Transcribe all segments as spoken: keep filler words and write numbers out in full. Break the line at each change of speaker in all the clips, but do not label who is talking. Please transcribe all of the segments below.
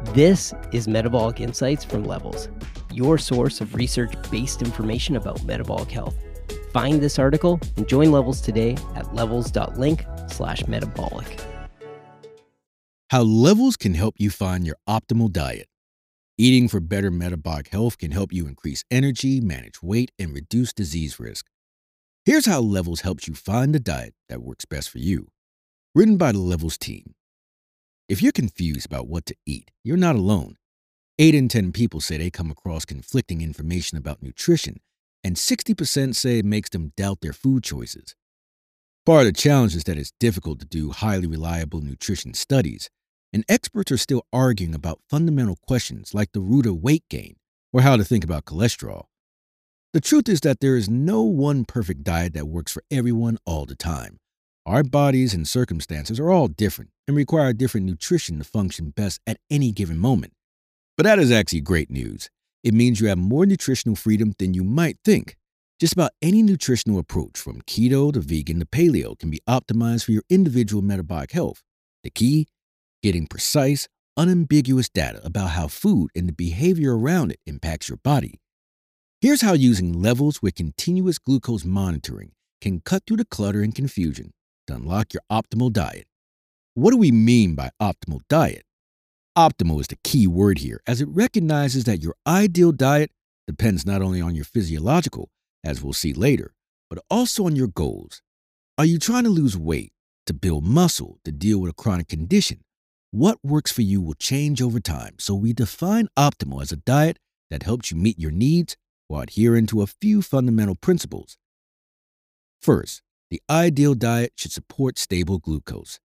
This is Metabolic Insights from Levels, your source of research-based information about metabolic health. Find this article and join Levels today at levels.link slash metabolic.
How Levels can help you find your optimal diet. Eating for better metabolic health can help you increase energy, manage weight, and reduce disease risk. Here's how Levels helps you find the diet that works best for you. Written by the Levels team. If you're confused about what to eat, you're not alone. Eight in ten people say they come across conflicting information about nutrition, and sixty percent say it makes them doubt their food choices. Part of the challenge is that it's difficult to do highly reliable nutrition studies, and experts are still arguing about fundamental questions like the root of weight gain or how to think about cholesterol. The truth is that there is no one perfect diet that works for everyone all the time. Our bodies and circumstances are all different and require different nutrition to function best at any given moment. But that is actually great news. It means you have more nutritional freedom than you might think. Just about any nutritional approach, from keto to vegan to paleo, can be optimized for your individual metabolic health. The key? Getting precise, unambiguous data about how food and the behavior around it impacts your body. Here's how using Levels with continuous glucose monitoring can cut through the clutter and confusion to unlock your optimal diet. What do we mean by optimal diet? Optimal is the key word here, as it recognizes that your ideal diet depends not only on your physiological, as we'll see later, but also on your goals. Are you trying to lose weight, to build muscle, to deal with a chronic condition? What works for you will change over time, so we define optimal as a diet that helps you meet your needs while adhering to a few fundamental principles. First, the ideal diet should support stable glucose.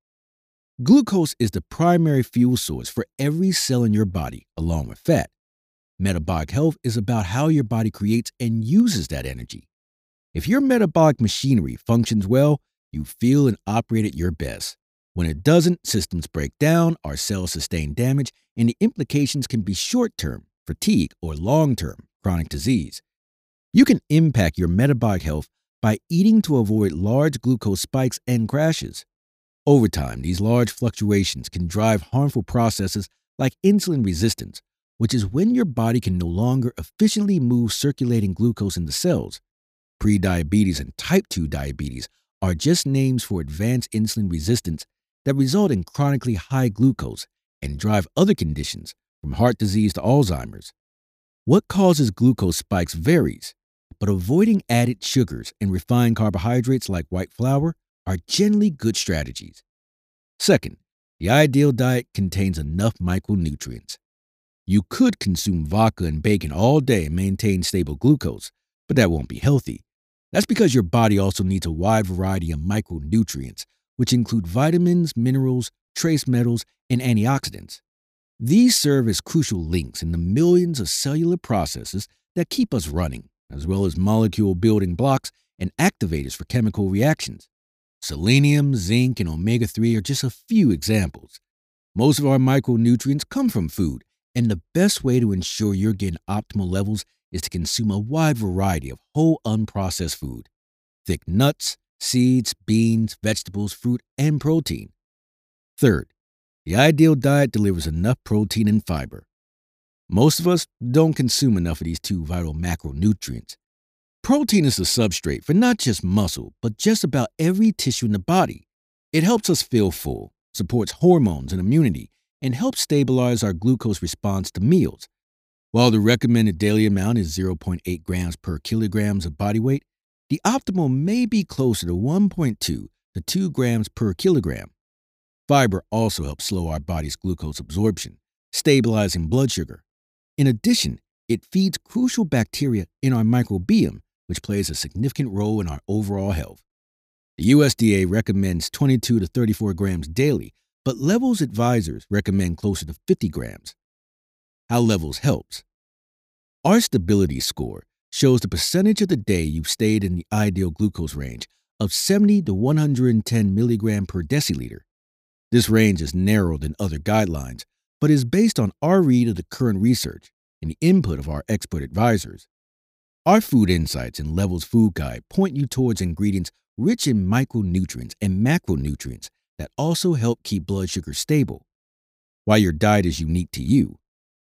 Glucose is the primary fuel source for every cell in your body, along with fat. Metabolic health is about how your body creates and uses that energy. If your metabolic machinery functions well, you feel and operate at your best. When it doesn't, systems break down, our cells sustain damage, and the implications can be short-term fatigue or long-term chronic disease. You can impact your metabolic health by eating to avoid large glucose spikes and crashes. Over time, these large fluctuations can drive harmful processes like insulin resistance, which is when your body can no longer efficiently move circulating glucose in the cells. Prediabetes and type two diabetes are just names for advanced insulin resistance that result in chronically high glucose and drive other conditions from heart disease to Alzheimer's. What causes glucose spikes varies, but avoiding added sugars and refined carbohydrates like white flour are generally good strategies. Second, the ideal diet contains enough micronutrients. You could consume vodka and bacon all day and maintain stable glucose, but that won't be healthy. That's because your body also needs a wide variety of micronutrients, which include vitamins, minerals, trace metals, and antioxidants. These serve as crucial links in the millions of cellular processes that keep us running, as well as molecule building blocks and activators for chemical reactions. Selenium, zinc, and omega three are just a few examples. Most of our micronutrients come from food, and the best way to ensure you're getting optimal levels is to consume a wide variety of whole unprocessed food. Thick nuts, seeds, beans, vegetables, fruit, and protein. Third, the ideal diet delivers enough protein and fiber. Most of us don't consume enough of these two vital macronutrients. Protein is the substrate for not just muscle, but just about every tissue in the body. It helps us feel full, supports hormones and immunity, and helps stabilize our glucose response to meals. While the recommended daily amount is zero point eight grams per kilograms of body weight, the optimal may be closer to one point two to two grams per kilogram. Fiber also helps slow our body's glucose absorption, stabilizing blood sugar. In addition, it feeds crucial bacteria in our microbiome, which plays a significant role in our overall health. The U S D A recommends twenty-two to thirty-four grams daily, but Levels advisors recommend closer to fifty grams. How Levels helps. Our stability score shows the percentage of the day you've stayed in the ideal glucose range of seventy to one hundred ten milligrams per deciliter. This range is narrower than other guidelines, but is based on our read of the current research and the input of our expert advisors. Our food insights and Levels Food Guide point you towards ingredients rich in micronutrients and macronutrients that also help keep blood sugar stable. why your diet is unique to you.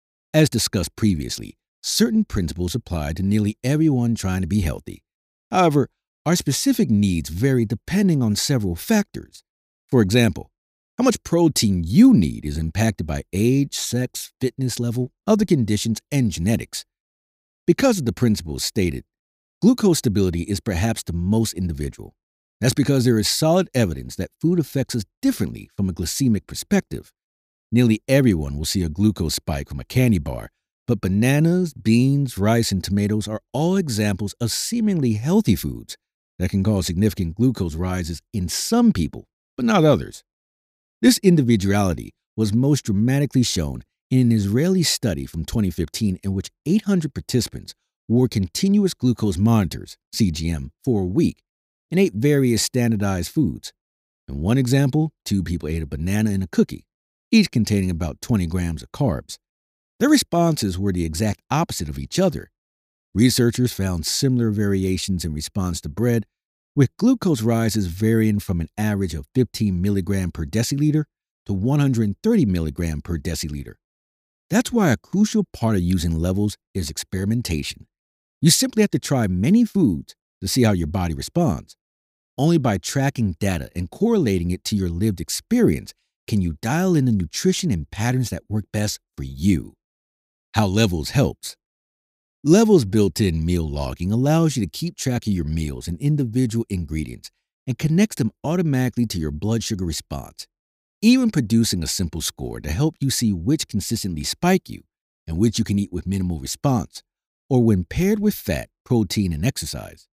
As discussed previously, certain principles apply to nearly everyone trying to be healthy. However, our specific needs vary depending on several factors. For example, how much protein you need is impacted by age, sex, fitness level, other conditions, and genetics. Because of the principles stated, glucose stability is perhaps the most individual. That's because there is solid evidence that food affects us differently from a glycemic perspective. Nearly everyone will see a glucose spike from a candy bar, but bananas, beans, rice, and tomatoes are all examples of seemingly healthy foods that can cause significant glucose rises in some people, but not others. This individuality was most dramatically shown in an Israeli study from twenty fifteen in which eight hundred participants wore continuous glucose monitors, C G M, for a week and ate various standardized foods. In one example, two people ate a banana and a cookie, each containing about twenty grams of carbs. Their responses were the exact opposite of each other. Researchers found similar variations in response to bread, with glucose rises varying from an average of fifteen milligrams per deciliter to one hundred thirty milligrams per deciliter. That's why a crucial part of using levels is experimentation. You simply have to try many foods to see how your body responds. Only by tracking data and correlating it to your lived experience can you dial in the nutrition and patterns that work best for you. How Levels helps. Levels built-in meal logging allows you to keep track of your meals and individual ingredients and connects them automatically to your blood sugar response, even producing a simple score to help you see which consistently spike you and which you can eat with minimal response, or when paired with fat, protein, and exercise.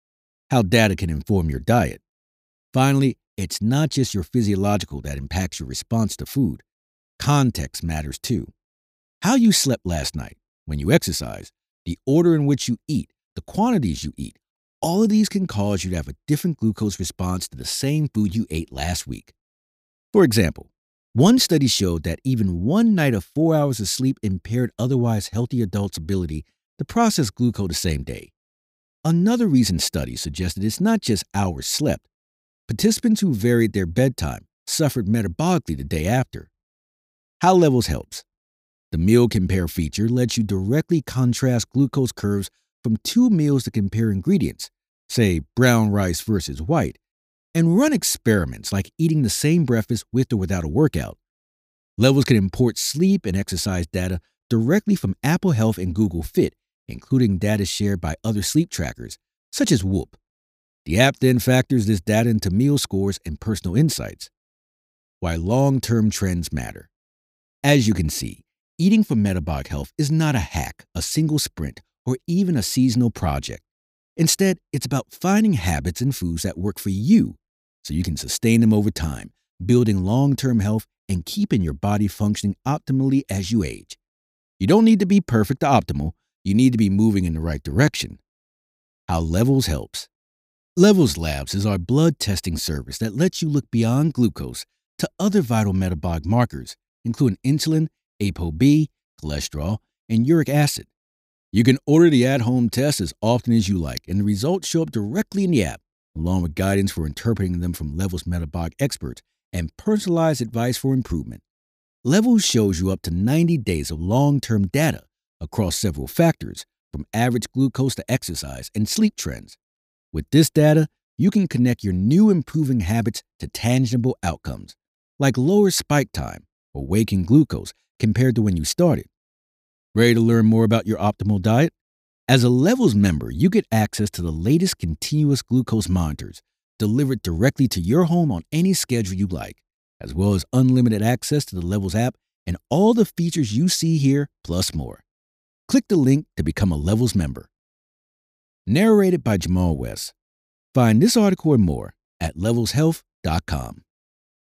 How data can inform your diet. Finally, it's not just your physiological that impacts your response to food. Context matters too. How you slept last night, when you exercise, the order in which you eat, the quantities you eat, all of these can cause you to have a different glucose response to the same food you ate last week. For example, one study showed that even one night of four hours of sleep impaired otherwise healthy adults' ability to process glucose the same day. Another recent study suggested it's not just hours slept. Participants who varied their bedtime suffered metabolically the day after. How Levels helps. The Meal Compare feature lets you directly contrast glucose curves from two meals to compare ingredients, say brown rice versus white, and run experiments like eating the same breakfast with or without a workout. Levels can import sleep and exercise data directly from Apple Health and Google Fit, including data shared by other sleep trackers, such as Whoop. The app then factors this data into meal scores and personal insights. Why long-term trends matter. As you can see, eating for metabolic health is not a hack, a single sprint, or even a seasonal project. Instead, it's about finding habits and foods that work for you so you can sustain them over time, building long-term health and keeping your body functioning optimally as you age. You don't need to be perfect to optimal. You need to be moving in the right direction. How Levels helps. Levels Labs is our blood testing service that lets you look beyond glucose to other vital metabolic markers, including insulin, ApoB, cholesterol, and uric acid. You can order the at-home test as often as you like, and the results show up directly in the app, along with guidance for interpreting them from Levels metabolic experts and personalized advice for improvement. Levels shows you up to ninety days of long-term data across several factors, from average glucose to exercise and sleep trends. With this data, you can connect your new improving habits to tangible outcomes, like lower spike time or waking glucose compared to when you started. Ready to learn more about your optimal diet? As a Levels member, you get access to the latest continuous glucose monitors delivered directly to your home on any schedule you like, as well as unlimited access to the Levels app and all the features you see here, plus more. Click the link to become a Levels member. Narrated by Jamal West. Find this article and more at levels health dot com.